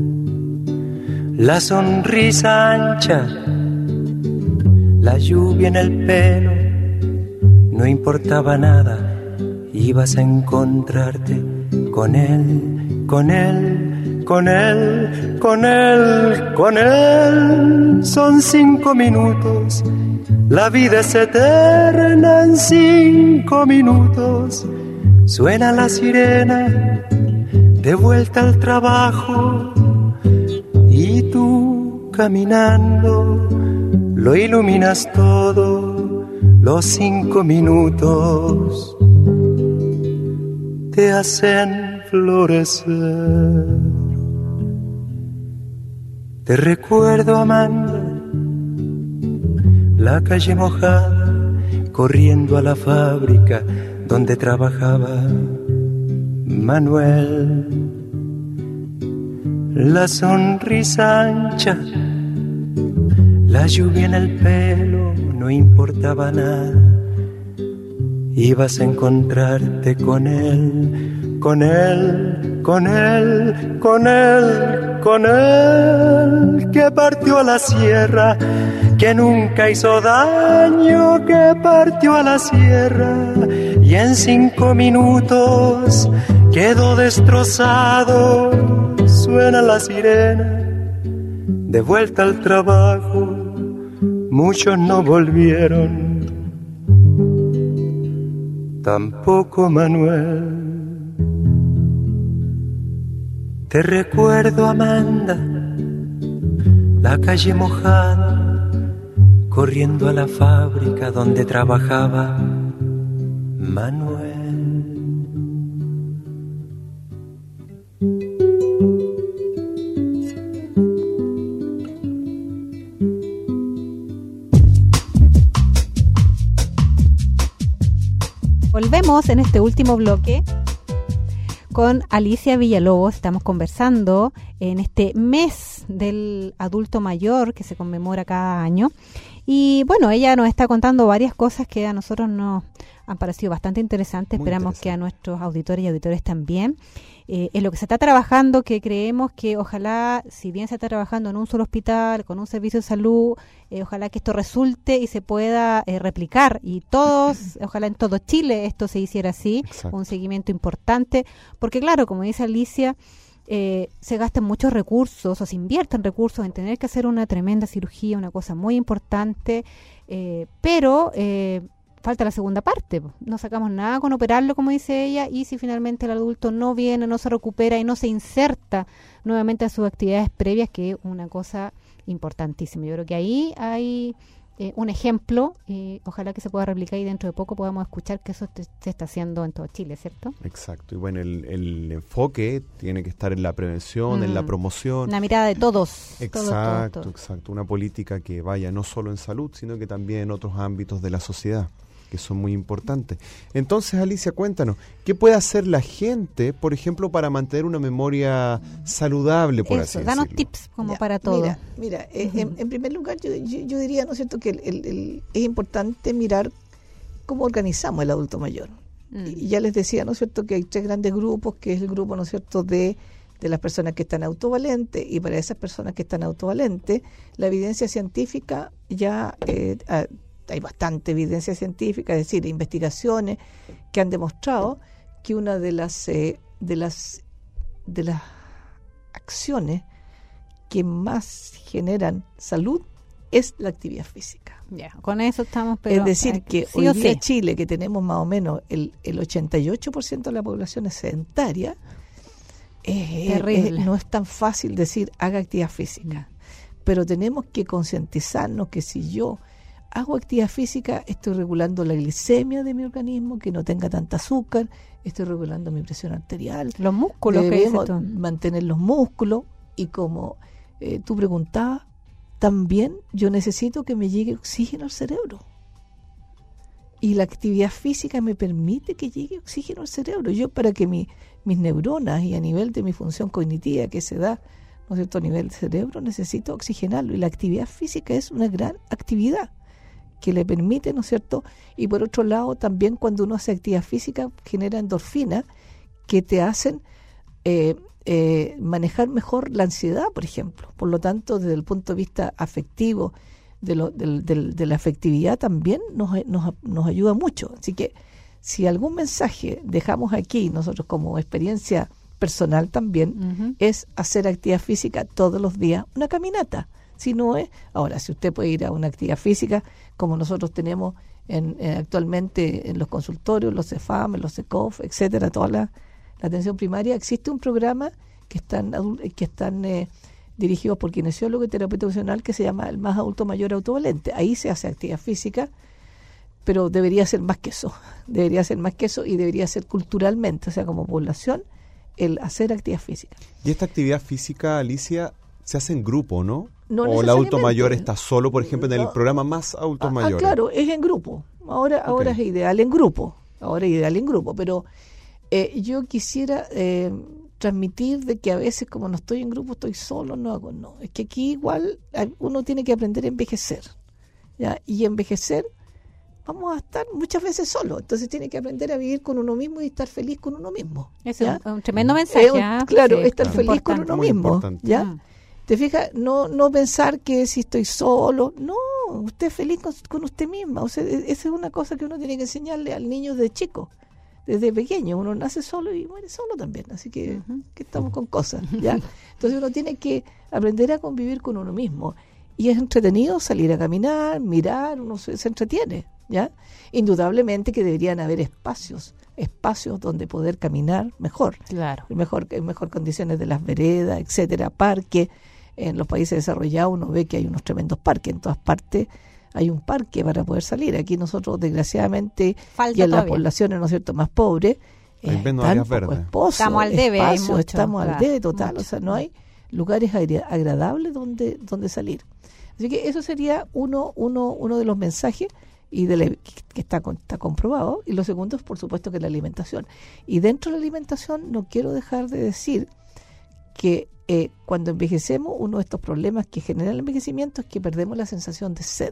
La sonrisa ancha, la lluvia en el pelo, no importaba nada, ibas a encontrarte con él, con él, con él, con él, con él. Son 5 minutos, la vida es eterna en 5 minutos. Suena la sirena, de vuelta al trabajo, y tú caminando lo iluminas todo. Los 5 minutos te hacen florecer. Te recuerdo, Amanda, la calle mojada, corriendo a la fábrica donde trabajaba Manuel. La sonrisa ancha, la lluvia en el pelo, no importaba nada, ibas a encontrarte con él, con él, con él, con él, con él, que partió a la sierra, que nunca hizo daño, que partió a la sierra, y en 5 minutos quedó destrozado. Suena la sirena, de vuelta al trabajo, muchos no volvieron, tampoco Manuel. Te recuerdo, Amanda, la calle mojada, corriendo a la fábrica donde trabajaba Manuel. Volvemos en este último bloque con Alicia Villalobos. Estamos conversando en este mes del adulto mayor que se conmemora cada año. Y bueno, ella nos está contando varias cosas que a nosotros nos han parecido bastante interesantes. Esperamos que a nuestros auditores y auditores también. En lo que se está trabajando, que creemos que ojalá, si bien se está trabajando en un solo hospital, con un servicio de salud, ojalá que esto resulte y se pueda replicar. Y todos, ojalá en todo Chile esto se hiciera así. Exacto. Un seguimiento importante. Porque claro, como dice Alicia, se gastan muchos recursos o se invierten recursos en tener que hacer una tremenda cirugía, una cosa muy importante, pero falta la segunda parte. No sacamos nada con operarlo, como dice ella, y si finalmente el adulto no viene, no se recupera y no se inserta nuevamente a sus actividades previas, que es una cosa importantísima. Yo creo que ahí hay un ejemplo, ojalá que se pueda replicar y dentro de poco podamos escuchar que eso se está haciendo en todo Chile, ¿cierto? Exacto, y bueno, el enfoque tiene que estar en la prevención, en la promoción. Una mirada de todos. Exacto, todo. exacto, una política que vaya no solo en salud, sino que también en otros ámbitos de la sociedad, que son muy importantes. Entonces, Alicia, cuéntanos, ¿qué puede hacer la gente, por ejemplo, para mantener una memoria saludable, por así decirlo? Danos tips como para todo. Mira, en primer lugar, yo diría, ¿no es cierto?, que es importante mirar cómo organizamos el adulto mayor. Y ya les decía, ¿no es cierto?, que hay 3 grandes grupos, que es el grupo, ¿no es cierto?, de las personas que están autovalentes, y para esas personas que están autovalentes, la evidencia científica ya hay bastante evidencia científica, es decir, investigaciones que han demostrado que una de las acciones que más generan salud es la actividad física. Ya, con eso estamos. Pero es decir, que sí, hoy día en Chile, que tenemos más o menos el 88% de la población es sedentaria, no es tan fácil decir haga actividad física, pero tenemos que concientizarnos que si yo hago actividad física, estoy regulando la glicemia de mi organismo, que no tenga tanta azúcar, estoy regulando mi presión arterial. Los músculos, debemos mantener los músculos, y como tú preguntabas, también yo necesito que me llegue oxígeno al cerebro. Y la actividad física me permite que llegue oxígeno al cerebro. Yo, para que mis neuronas y a nivel de mi función cognitiva que se da, ¿no es cierto?, a nivel del cerebro, necesito oxigenarlo. Y la actividad física es una gran actividad que le permite, ¿no es cierto? Y por otro lado, también cuando uno hace actividad física, genera endorfinas que te hacen manejar mejor la ansiedad, por ejemplo. Por lo tanto, desde el punto de vista afectivo, de la afectividad también nos ayuda mucho. Así que si algún mensaje dejamos aquí, nosotros como experiencia personal también, es hacer actividad física todos los días, una caminata. Si no es, ahora, si usted puede ir a una actividad física, como nosotros tenemos actualmente en los consultorios, los CEFAM, los CECOF, etcétera, toda la atención primaria, existe un programa que están dirigidos por kinesiólogo y terapeuta funcional, que se llama el Más Adulto Mayor Autovalente. Ahí se hace actividad física, pero debería ser más que eso, y debería ser culturalmente, o sea, como población, el hacer actividad física. Y esta actividad física, Alicia, se hace en grupo, ¿no? No, o el adulto mayor está solo, por ejemplo, en el programa Más Adultos Mayores. Claro, es en grupo. Ahora es ideal en grupo. Pero yo quisiera transmitir de que a veces, como no estoy en grupo, estoy solo, no. Es que aquí igual uno tiene que aprender a envejecer, ¿ya? Y envejecer, vamos a estar muchas veces solos. Entonces tiene que aprender a vivir con uno mismo y estar feliz con uno mismo. Eso es un tremendo mensaje. Claro, estar feliz con uno mismo. ¿Ya? ¿Te fijas? No pensar que si estoy solo. No, usted es feliz con usted misma. O sea, esa es una cosa que uno tiene que enseñarle al niño desde chico, desde pequeño. Uno nace solo y muere solo también. Así que estamos con cosas, ¿ya? Entonces uno tiene que aprender a convivir con uno mismo. Y es entretenido salir a caminar, mirar, uno se entretiene, ¿ya? Indudablemente que deberían haber espacios donde poder caminar mejor. Claro. En mejor condiciones de las veredas, etcétera, parques. En los países desarrollados uno ve que hay unos tremendos parques. En todas partes hay un parque para poder salir. Aquí nosotros, desgraciadamente, y en las poblaciones, ¿no es cierto?, más pobres, estamos al debe. Estamos al debe total. Mucho. O sea, no hay lugares agradables donde salir. Así que eso sería uno de los mensajes y que está comprobado. Y lo segundo es, por supuesto, que la alimentación. Y dentro de la alimentación no quiero dejar de decir que cuando envejecemos, uno de estos problemas que genera el envejecimiento es que perdemos la sensación de sed.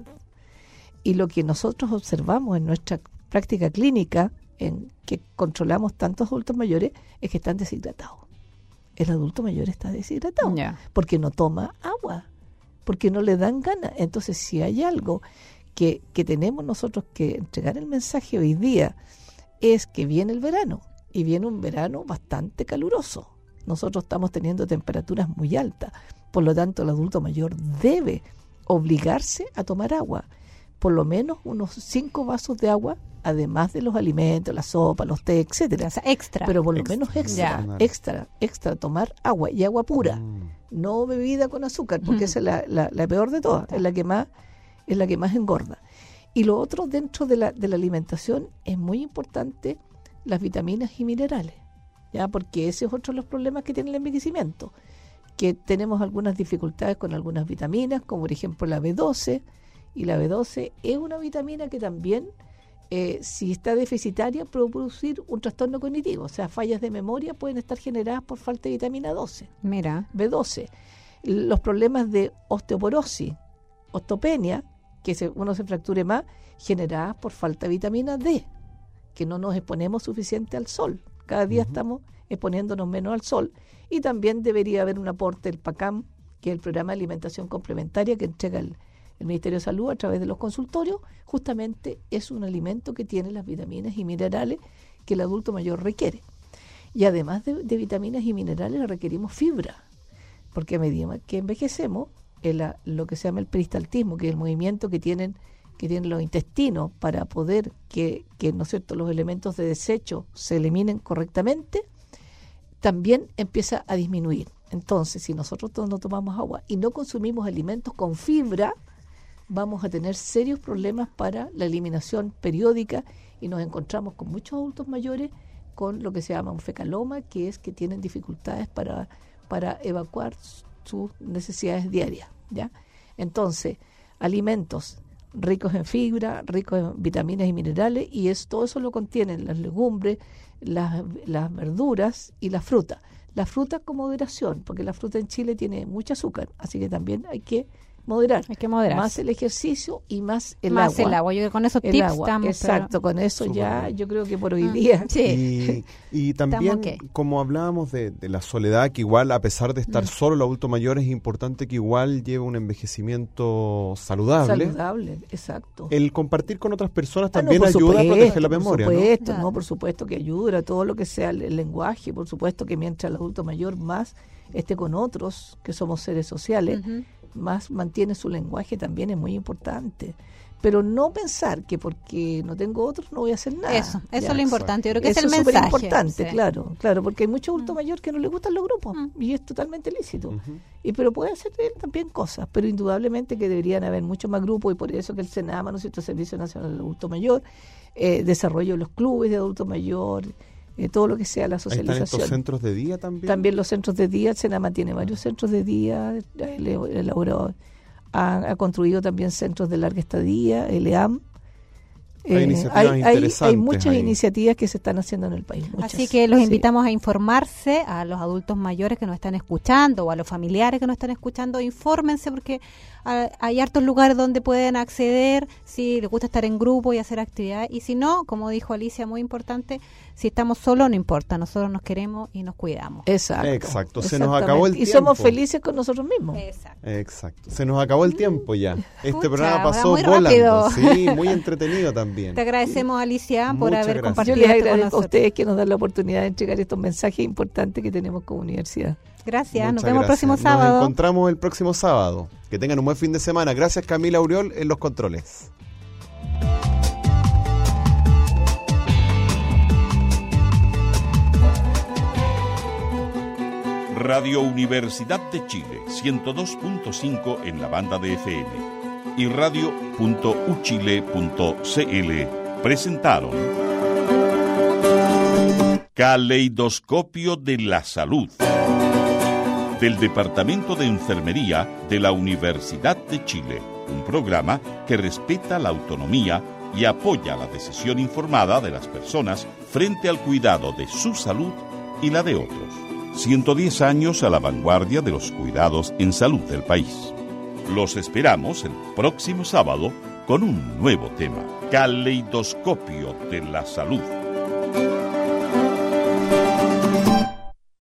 Y lo que nosotros observamos en nuestra práctica clínica, en que controlamos tantos adultos mayores, es que están deshidratados. El adulto mayor está deshidratado porque no toma agua, porque no le dan ganas. Entonces, si hay algo que tenemos nosotros que entregar el mensaje hoy día, es que viene el verano, y viene un verano bastante caluroso, nosotros estamos teniendo temperaturas muy altas. Por lo tanto, el adulto mayor debe obligarse a tomar agua. Por lo menos unos 5 vasos de agua, además de los alimentos, la sopa, los té, etcétera. O sea, extra. Pero por lo menos extra, tomar agua y agua pura. No bebida con azúcar, porque esa es la peor de todas, es la que más engorda. Y lo otro, dentro de la alimentación, es muy importante las vitaminas y minerales, ¿ya? Porque ese es otro de los problemas que tiene el envejecimiento, que tenemos algunas dificultades con algunas vitaminas, como por ejemplo la B12, y la B12 es una vitamina que también, si está deficitaria, puede producir un trastorno cognitivo, o sea, fallas de memoria pueden estar generadas por falta de vitamina 12. Mira. B12. Los problemas de osteoporosis, osteopenia, que uno se fracture más, generadas por falta de vitamina D, que no nos exponemos suficiente al sol. Cada día estamos exponiéndonos menos al sol. Y también debería haber un aporte del PACAM, que es el Programa de Alimentación Complementaria que entrega el Ministerio de Salud a través de los consultorios. Justamente es un alimento que tiene las vitaminas y minerales que el adulto mayor requiere. Y además de vitaminas y minerales requerimos fibra, porque a medida que envejecemos, lo que se llama el peristaltismo, que es el movimiento que tienen los intestinos para poder que ¿no es cierto?, los elementos de desecho se eliminen correctamente, también empieza a disminuir. Entonces, si nosotros no tomamos agua y no consumimos alimentos con fibra, vamos a tener serios problemas para la eliminación periódica y nos encontramos con muchos adultos mayores con lo que se llama un fecaloma, que es que tienen dificultades para evacuar sus necesidades diarias, ¿ya? Entonces, alimentos ricos en fibra, ricos en vitaminas y minerales, y todo eso lo contienen las legumbres, las verduras y la fruta. La fruta con moderación, porque la fruta en Chile tiene mucho azúcar, así que también hay que moderar. Hay que moderar. Más el ejercicio y más el agua. Más el agua. Yo creo que con esos tips estamos. Exacto, con eso ya bien. yo creo que por hoy día. Sí. Y también, como hablábamos de la soledad, que igual a pesar de estar solo el adulto mayor, es importante que igual lleve un envejecimiento saludable. Saludable, exacto. El compartir con otras personas también ayuda a proteger la memoria, ¿no? Por supuesto que ayuda, todo lo que sea el lenguaje, por supuesto que mientras el adulto mayor más esté con otros, que somos seres sociales, más mantiene su lenguaje, también es muy importante. Pero no pensar que porque no tengo otros no voy a hacer nada. Eso es lo importante. Yo creo que eso es el mensaje. Eso es súper importante, claro, porque hay mucho adulto mayor que no le gustan los grupos y es totalmente lícito. Pero puede hacer él también cosas, pero indudablemente que deberían haber muchos más grupos, y por eso que el SENAMA, ¿no es cierto?, Servicio Nacional del Adulto Mayor, desarrollo de los clubes de adulto mayor, todo lo que sea la socialización. ¿Están estos centros de día también? También los centros de día, el SENAMA tiene varios centros de día, ha construido también centros de larga estadía, el EAM. Hay muchas iniciativas que se están haciendo en el país. Así que los invitamos a informarse, a los adultos mayores que nos están escuchando o a los familiares que nos están escuchando, infórmense, porque hay hartos lugares donde pueden acceder si les gusta estar en grupo y hacer actividades, y si no, como dijo Alicia, muy importante, si estamos solos no importa, nosotros nos queremos y nos cuidamos. Exacto. Se nos acabó el tiempo. Y somos felices con nosotros mismos. Exacto. Se nos acabó el tiempo ya. Este programa pasó muy volando. rápido. Sí, muy entretenido también. Te agradecemos, Alicia, por Muchas haber gracias. compartido Yo les esto con agradezco a nosotros. ustedes que nos dan la oportunidad de entregar estos mensajes importantes que tenemos como universidad. Gracias, nos Muchas vemos el próximo gracias. sábado. Nos encontramos el próximo sábado. Que tengan un buen fin de semana. Gracias, Camila Uriol, en los controles. Radio Universidad de Chile, 102.5 en la banda de FM y radio.uchile.cl presentaron Caleidoscopio de la Salud, del Departamento de Enfermería de la Universidad de Chile, un programa que respeta la autonomía y apoya la decisión informada de las personas frente al cuidado de su salud y la de otros. 110 años a la vanguardia de los cuidados en salud del país. Los esperamos el próximo sábado con un nuevo tema, Caleidoscopio de la Salud.